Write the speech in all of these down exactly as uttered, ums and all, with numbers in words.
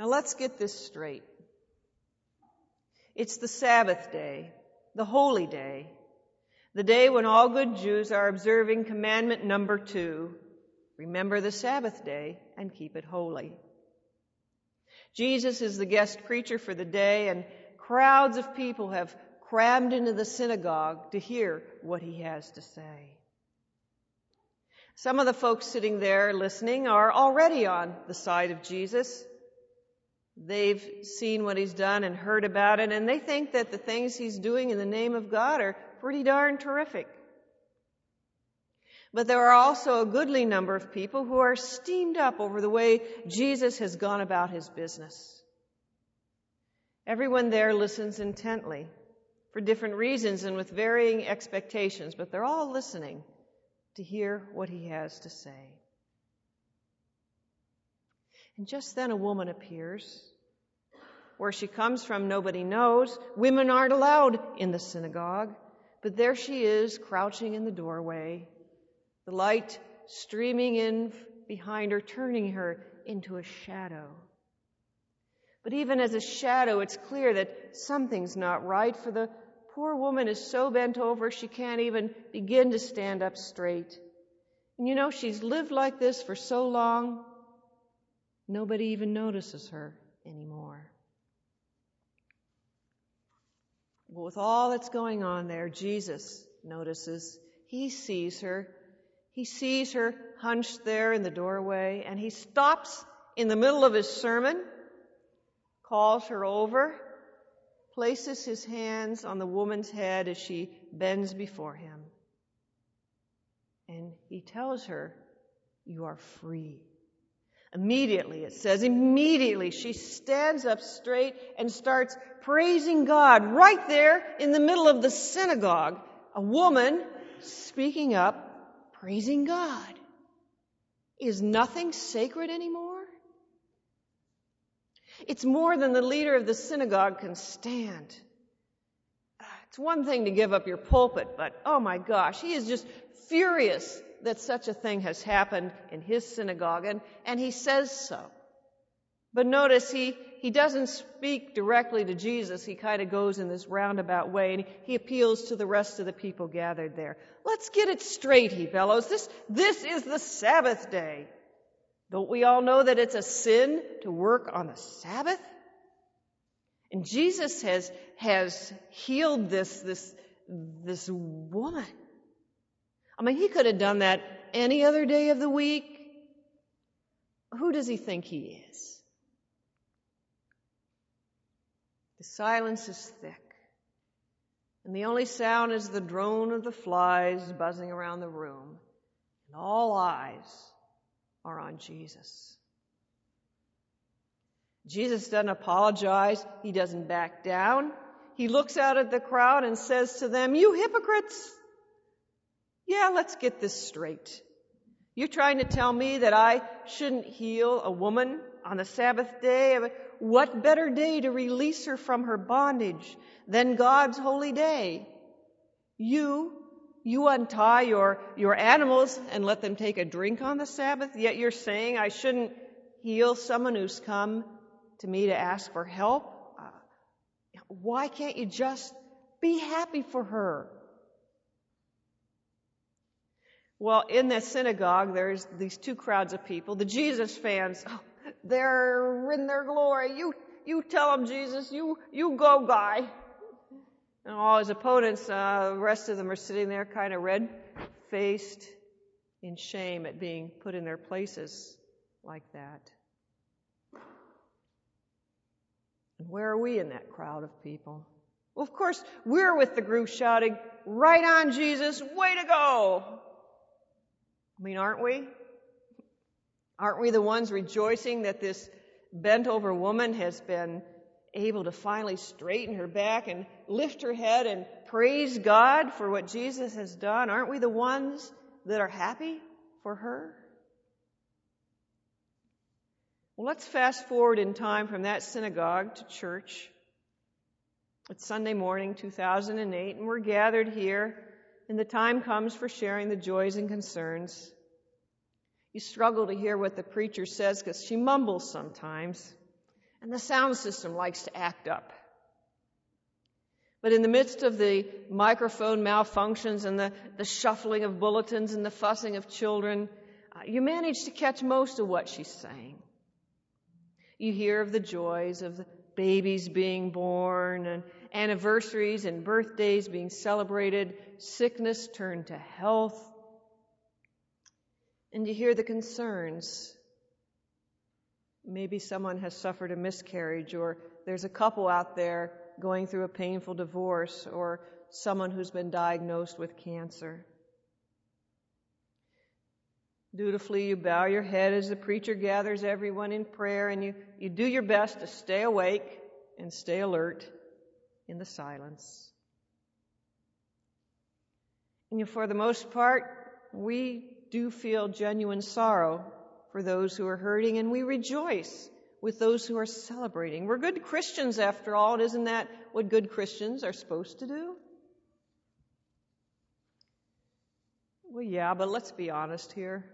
Now let's get this straight. It's the Sabbath day, the holy day, the day when all good Jews are observing commandment number two, remember the Sabbath day and keep it holy. Jesus is the guest preacher for the day, and crowds of people have crammed into the synagogue to hear what he has to say. Some of the folks sitting there listening are already on the side of Jesus. They've seen what he's done and heard about it, and they think that the things he's doing in the name of God are pretty darn terrific. But there are also a goodly number of people who are steamed up over the way Jesus has gone about his business. Everyone there listens intently for different reasons and with varying expectations, but they're all listening to hear what he has to say. And just then a woman appears. Where she comes from, nobody knows. Women aren't allowed in the synagogue, but there she is, crouching in the doorway, the light streaming in behind her, turning her into a shadow. But even as a shadow, it's clear that something's not right, for the poor woman is so bent over she can't even begin to stand up straight. And you know, she's lived like this for so long, nobody even notices her anymore. But with all that's going on there, Jesus notices. He sees her. He sees her hunched there in the doorway, and he stops in the middle of his sermon, calls her over, places his hands on the woman's head as she bends before him. And he tells her, "You are free." Immediately, it says, immediately she stands up straight and starts praising God right there in the middle of the synagogue. A woman speaking up, praising God. Is nothing sacred anymore? It's more than the leader of the synagogue can stand. It's one thing to give up your pulpit, but oh my gosh, he is just furious that such a thing has happened in his synagogue, and, and he says so. But notice he, he doesn't speak directly to Jesus. He kind of goes in this roundabout way, and he, he appeals to the rest of the people gathered there. Let's get it straight, he bellows. This, this is the Sabbath day. Don't we all know that it's a sin to work on the Sabbath? And Jesus has, has healed this, this, this woman. I mean, he could have done that any other day of the week. Who does he think he is? The silence is thick, and the only sound is the drone of the flies buzzing around the room, and all eyes are on Jesus. Jesus doesn't apologize. He doesn't back down. He looks out at the crowd and says to them, "You hypocrites! Yeah, let's get this straight. You're trying to tell me that I shouldn't heal a woman on the Sabbath day? What better day to release her from her bondage than God's holy day? You, you untie your, your animals and let them take a drink on the Sabbath, yet you're saying I shouldn't heal someone who's come to me to ask for help? Uh, why can't you just be happy for her?" Well, in the synagogue, there's these two crowds of people. The Jesus fans, oh, they're in their glory. You, you tell them, Jesus. You, you go, guy. And all his opponents, uh, the rest of them are sitting there kind of red-faced in shame at being put in their places like that. And where are we in that crowd of people? Well, of course, we're with the group shouting, "Right on, Jesus, way to go!" I mean, aren't we? Aren't we the ones rejoicing that this bent-over woman has been able to finally straighten her back and lift her head and praise God for what Jesus has done? Aren't we the ones that are happy for her? Well, let's fast forward in time from that synagogue to church. It's Sunday morning, two thousand eight, and we're gathered here, and the time comes for sharing the joys and concerns. You struggle to hear what the preacher says because she mumbles sometimes. And the sound system likes to act up. But in the midst of the microphone malfunctions and the, the shuffling of bulletins and the fussing of children, uh, you manage to catch most of what she's saying. You hear of the joys of the babies being born and anniversaries and birthdays being celebrated, sickness turned to health. And you hear the concerns. Maybe someone has suffered a miscarriage, or there's a couple out there going through a painful divorce, or someone who's been diagnosed with cancer. Dutifully, you bow your head as the preacher gathers everyone in prayer, and you, you do your best to stay awake and stay alert in the silence. And for the most part, we do feel genuine sorrow for those who are hurting, and we rejoice with those who are celebrating. We're good Christians after all, and isn't that what good Christians are supposed to do? Well, yeah, but let's be honest here.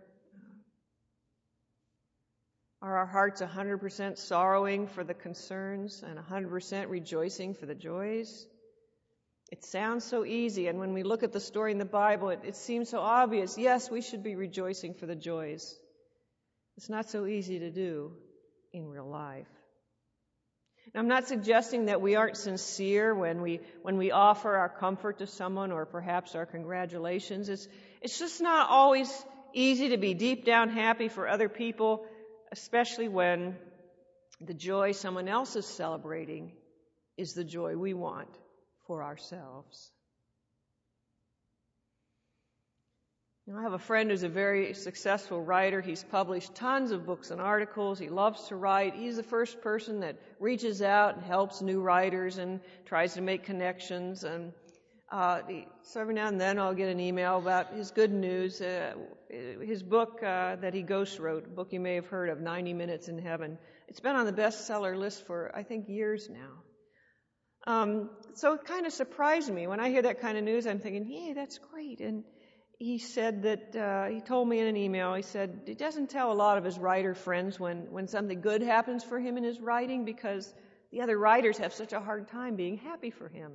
Are our hearts one hundred percent sorrowing for the concerns and one hundred percent rejoicing for the joys? It sounds so easy, and when we look at the story in the Bible, it, it seems so obvious. Yes, we should be rejoicing for the joys. It's not so easy to do in real life. Now, I'm not suggesting that we aren't sincere when we when we offer our comfort to someone or perhaps our congratulations. It's it's just not always easy to be deep down happy for other people, especially when the joy someone else is celebrating is the joy we want for ourselves. You know, I have a friend who's a very successful writer. He's published tons of books and articles. He loves to write. He's the first person that reaches out and helps new writers and tries to make connections. And uh, he, so every now and then I'll get an email about his good news. Uh, his book uh, that he ghost wrote, a book you may have heard of, ninety minutes in Heaven. It's been on the bestseller list for, I think, years now. Um, so it kind of surprised me. When I hear that kind of news, I'm thinking, hey, that's great. And he said that, uh, he told me in an email, he said he doesn't tell a lot of his writer friends when, when something good happens for him in his writing because the other writers have such a hard time being happy for him.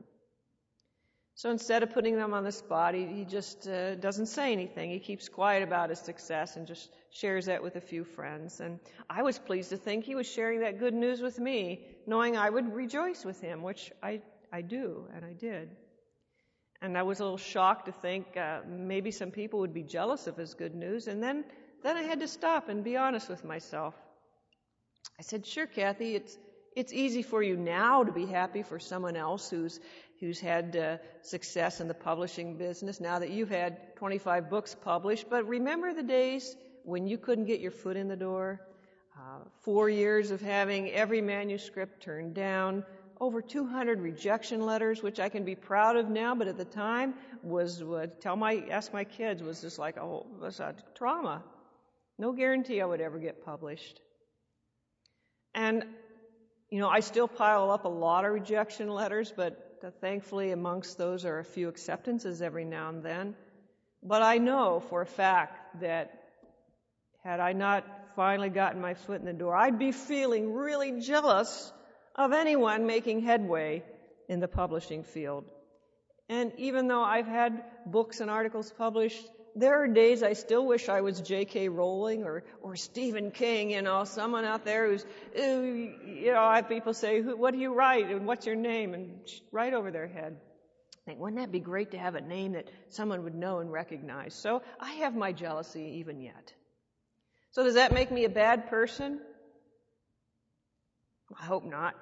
So instead of putting them on the spot, he, he just uh, doesn't say anything. He keeps quiet about his success and just shares that with a few friends. And I was pleased to think he was sharing that good news with me, knowing I would rejoice with him, which I, I do, and I did. And I was a little shocked to think uh, maybe some people would be jealous of his good news. And then, then I had to stop and be honest with myself. I said, sure, Kathy, it's it's easy for you now to be happy for someone else who's who's had uh, success in the publishing business now that you've had twenty-five books published. But remember the days when you couldn't get your foot in the door? Uh, four years of having every manuscript turned down, over two hundred rejection letters, which I can be proud of now, but at the time was, would tell my, ask my kids, was just like, oh, it was a trauma. No guarantee I would ever get published. And, you know, I still pile up a lot of rejection letters, but uh, thankfully amongst those are a few acceptances every now and then. But I know for a fact that had I not finally gotten my foot in the door, I'd be feeling really jealous of anyone making headway in the publishing field. And even though I've had books and articles published, there are days I still wish I was J K Rowling or, or Stephen King, you know, someone out there who's, who, you know, I have people say, what do you write and what's your name? And right over their head. I think, wouldn't that be great to have a name that someone would know and recognize? So I have my jealousy even yet. So does that make me a bad person? I hope not.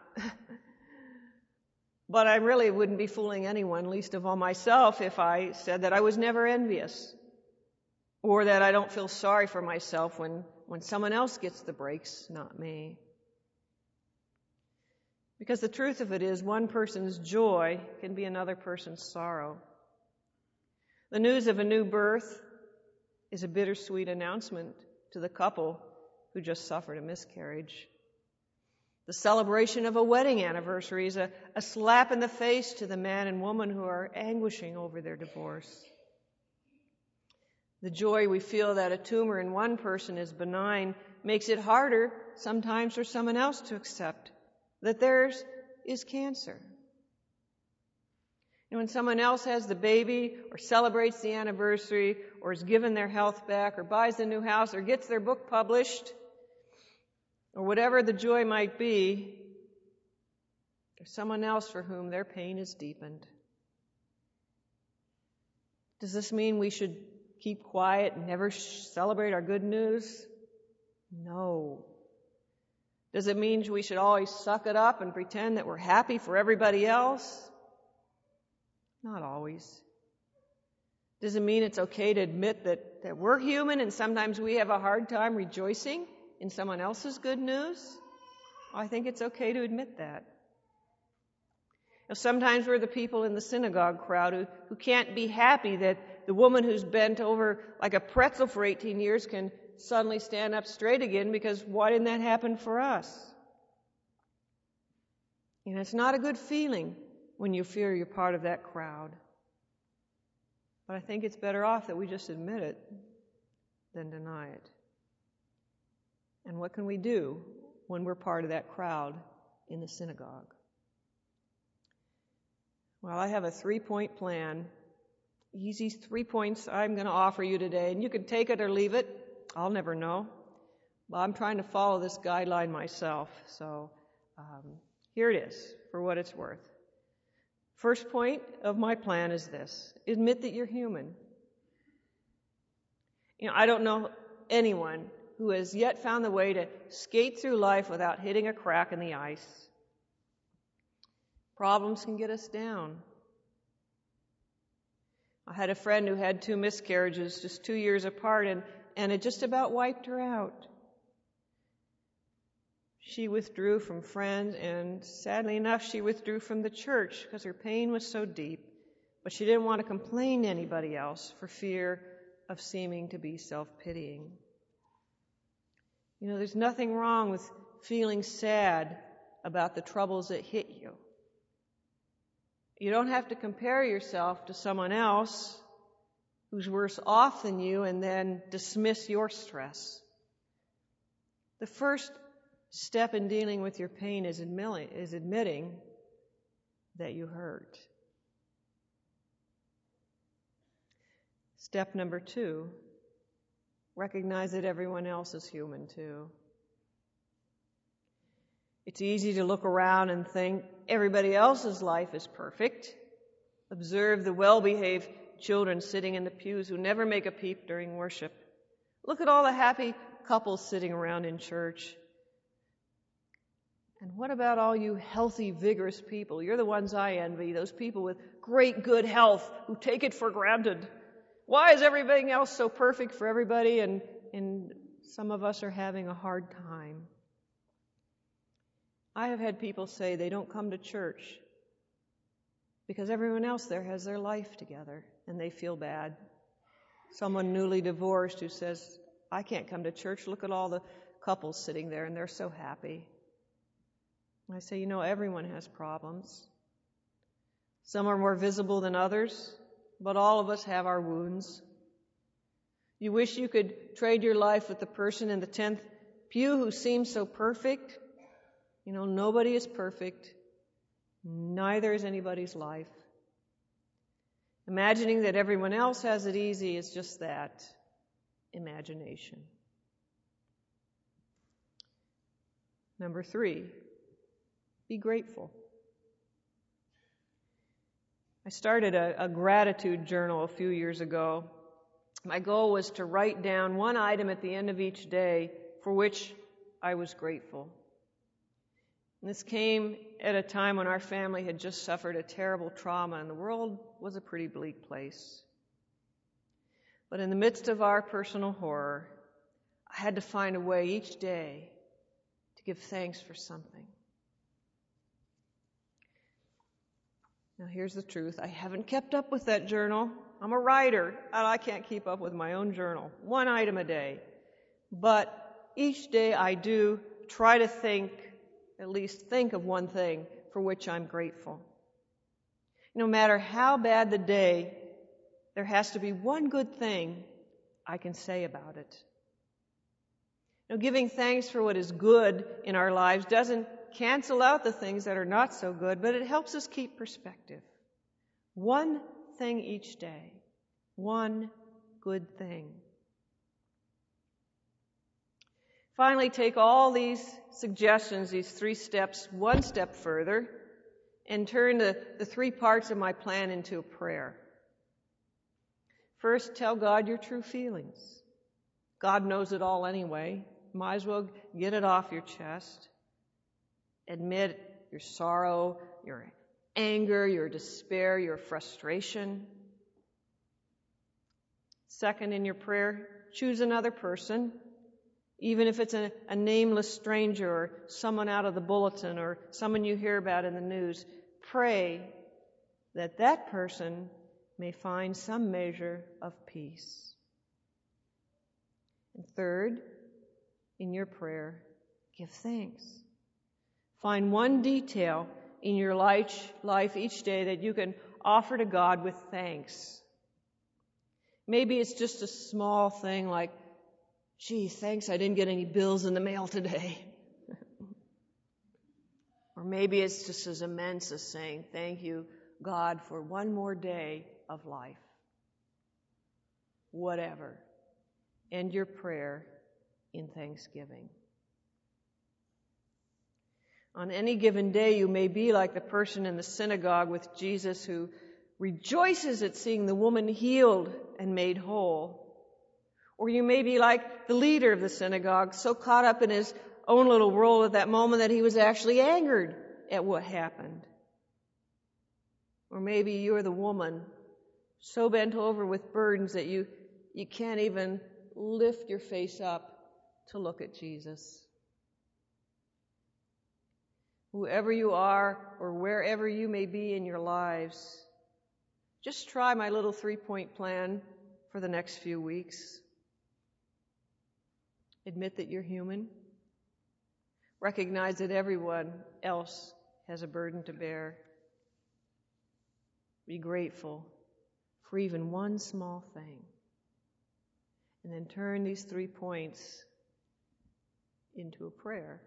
But I really wouldn't be fooling anyone, least of all myself, if I said that I was never envious or that I don't feel sorry for myself when, when someone else gets the breaks, not me. Because the truth of it is, one person's joy can be another person's sorrow. The news of a new birth is a bittersweet announcement to the couple who just suffered a miscarriage. The celebration of a wedding anniversary is a, a slap in the face to the man and woman who are anguishing over their divorce. The joy we feel that a tumor in one person is benign makes it harder sometimes for someone else to accept that theirs is cancer. And when someone else has the baby or celebrates the anniversary or is given their health back or buys a new house or gets their book published or whatever the joy might be, there's someone else for whom their pain is deepened. Does this mean we should keep quiet and never celebrate our good news? No. Does it mean we should always suck it up and pretend that we're happy for everybody else? Not always. Does it mean it's okay to admit that, that we're human and sometimes we have a hard time rejoicing in someone else's good news? I think it's okay to admit that. Now, sometimes we're the people in the synagogue crowd who, who can't be happy that the woman who's bent over like a pretzel for eighteen years can suddenly stand up straight again, because why didn't that happen for us? You know, it's not a good feeling when you feel you're part of that crowd. But I think it's better off that we just admit it than deny it. And what can we do when we're part of that crowd in the synagogue? Well, I have a three-point plan. Easy three points I'm going to offer you today, and you can take it or leave it. I'll never know. But I'm trying to follow this guideline myself, so um, here it is for what it's worth. First point of my plan is this: admit that you're human. You know, I don't know anyone who has yet found the way to skate through life without hitting a crack in the ice. Problems can get us down. I had a friend who had two miscarriages just two years apart, and, and it just about wiped her out. She withdrew from friends, and sadly enough, she withdrew from the church because her pain was so deep. But she didn't want to complain to anybody else for fear of seeming to be self-pitying. You know, there's nothing wrong with feeling sad about the troubles that hit you. You don't have to compare yourself to someone else who's worse off than you and then dismiss your stress. The first step in dealing with your pain is admitting, is admitting that you hurt. Step number two, recognize that everyone else is human too. It's easy to look around and think everybody else's life is perfect. Observe the well-behaved children sitting in the pews who never make a peep during worship. Look at all the happy couples sitting around in church. And what about all you healthy, vigorous people? You're the ones I envy, those people with great good health who take it for granted. Why is everything else so perfect for everybody and, and some of us are having a hard time? I have had people say they don't come to church because everyone else there has their life together and they feel bad. Someone newly divorced who says, I can't come to church. Look at all the couples sitting there and they're so happy. And I say, you know, everyone has problems. Some are more visible than others, but all of us have our wounds. You wish you could trade your life with the person in the tenth pew who seems so perfect. You know, nobody is perfect. Neither is anybody's life. Imagining that everyone else has it easy is just that, imagination. Number three, be grateful. I started a, a gratitude journal a few years ago. My goal was to write down one item at the end of each day for which I was grateful. And this came at a time when our family had just suffered a terrible trauma and the world was a pretty bleak place. But in the midst of our personal horror, I had to find a way each day to give thanks for something. Now here's the truth. I haven't kept up with that journal. I'm a writer, and I can't keep up with my own journal. One item a day. But each day I do try to think, at least think of one thing for which I'm grateful. No matter how bad the day, there has to be one good thing I can say about it. Now, giving thanks for what is good in our lives doesn't cancel out the things that are not so good, but it helps us keep perspective. One thing each day. One good thing. Finally, take all these suggestions, these three steps, one step further, and turn the, the three parts of my plan into a prayer. First, tell God your true feelings. God knows it all anyway. Might as well get it off your chest. Admit your sorrow, your anger, your despair, your frustration. Second, in your prayer, choose another person, even if it's a, a nameless stranger or someone out of the bulletin or someone you hear about in the news. Pray that that person may find some measure of peace. And third, in your prayer, give thanks. Find one detail in your life, life each day that you can offer to God with thanks. Maybe it's just a small thing like, gee, thanks I didn't get any bills in the mail today. Or maybe it's just as immense as saying, thank you, God, for one more day of life. Whatever. End your prayer in thanksgiving. On any given day, you may be like the person in the synagogue with Jesus who rejoices at seeing the woman healed and made whole. Or you may be like the leader of the synagogue, so caught up in his own little role at that moment that he was actually angered at what happened. Or maybe you're the woman so bent over with burdens that you, you can't even lift your face up to look at Jesus. Whoever you are or wherever you may be in your lives, just try my little three-point plan for the next few weeks. Admit that you're human. Recognize that everyone else has a burden to bear. Be grateful for even one small thing. And then turn these three points into a prayer.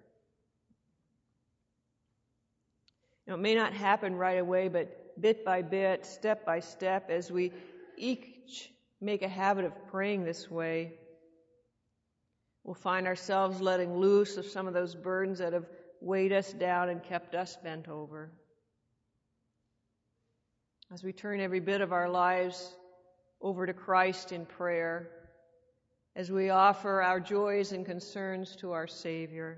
You know, it may not happen right away, but bit by bit, step by step, as we each make a habit of praying this way, we'll find ourselves letting loose of some of those burdens that have weighed us down and kept us bent over. As we turn every bit of our lives over to Christ in prayer, as we offer our joys and concerns to our Savior,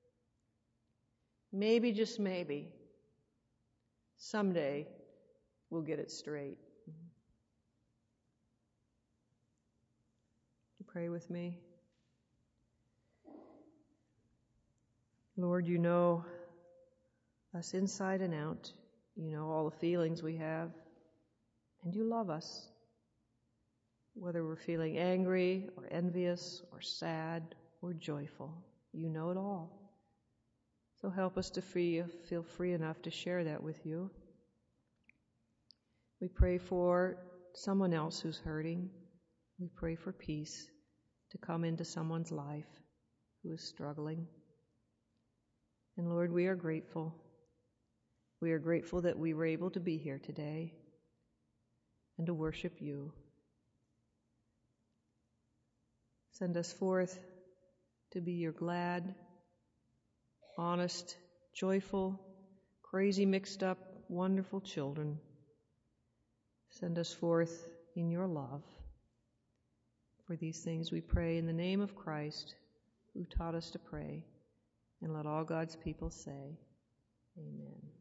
maybe, just maybe, someday we'll get it straight. You pray with me. Lord, you know us inside and out. You know all the feelings we have. And you love us. Whether we're feeling angry or envious or sad or joyful, you know it all. So help us to free, feel free enough to share that with you. We pray for someone else who's hurting. We pray for peace to come into someone's life who is struggling. And Lord, we are grateful. We are grateful that we were able to be here today and to worship you. Send us forth to be your glad, honest, joyful, crazy, mixed up, wonderful children. Send us forth in your love. For these things we pray in the name of Christ, who taught us to pray. And let all God's people say, Amen.